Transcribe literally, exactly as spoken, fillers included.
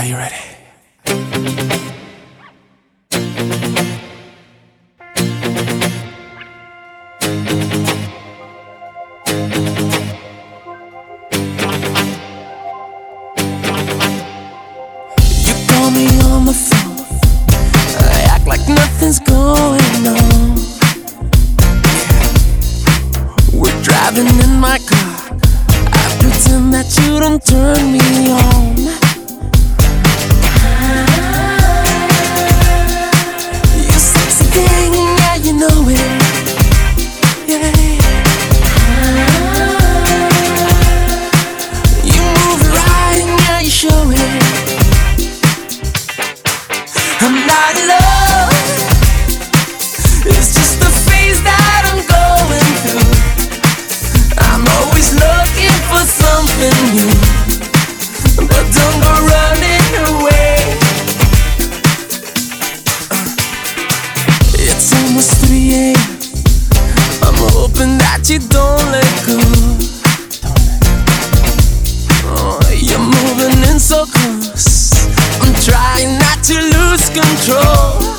you ready? You call me on the phone, I act like nothing's going on. We're driving in my car, I pretend that you don't turn me on. You sexy thing, yeah, you know it. Yeah. You move it right, yeah, you show it. I'm not in love, it's just the phase that I'm going through. I'm always looking for something new, but don't go running away. uh, It's almost three a m I'm hoping that you don't let go. Oh, you're moving in so close, I'm trying not to lose control.